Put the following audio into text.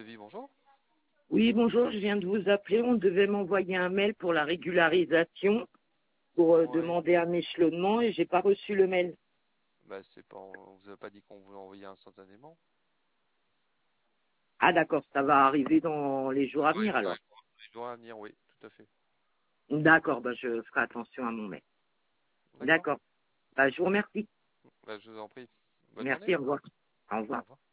devis, bonjour. Oui, bonjour, je viens de vous appeler. On devait m'envoyer un mail pour la régularisation, pour Ouais. demander un échelonnement et j'ai pas reçu le mail. Bah, c'est pas, on vous a pas dit qu'on vous l'envoyait instantanément. Ah d'accord, ça va arriver dans les jours à Oui, venir alors. il doit venir, oui, tout à fait. D'accord, bah, je ferai attention à mon mail. D'accord. D'accord. Bah, je vous remercie. Bah, je vous en prie. Bonne journée. Merci, au revoir. Au Au revoir. revoir.